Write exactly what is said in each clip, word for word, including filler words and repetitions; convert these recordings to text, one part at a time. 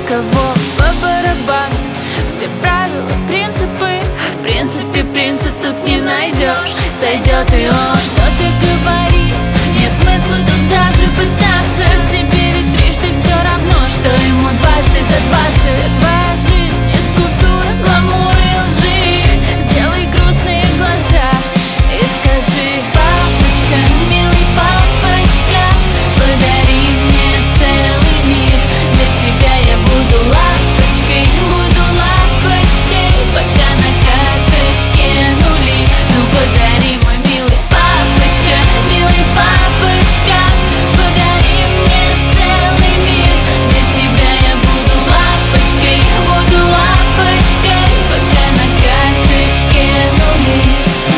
кого по барабану. Все правила, принципы, в принципе принцип тут не найдешь. Сойдет и он, что-то говорить, нет смысла тут даже пытаться. Тебе ведь трижды все равно, что ему дважды за двадцать. Вся твоя жизнь не скульптура гламура и лжи. Сделай грустные глаза и скажи: папочка, милый папочка, подари мне целый мир. Для тебя я буду лапочкой, буду лапочкой, пока на карточке нули. Ну подари, мой милый папочка, милый папочка, подари мне целый мир. Для тебя я буду лапочкой, буду лапочкой, пока на карточке нули.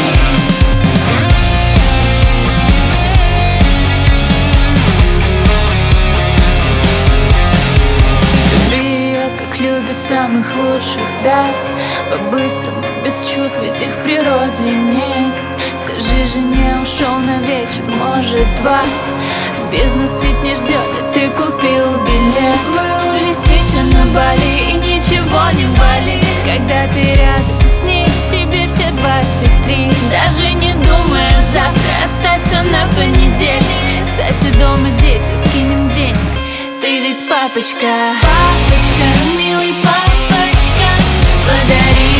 Как любят самых лучших, да, по-быстрому, без чувств, ведь их в природе нет. Скажи жене, ушел на вечер, может два. Бизнес ведь не ждет, и ты купил билет. Вы улетите на Бали, и ничего не болит, когда ты рядом с ней. Тебе все двадцать три, даже не думая завтра, оставь все на понедельник. Кстати, дома дети, скинем денег, ты ведь папочка. Папочка, милый папочка, подари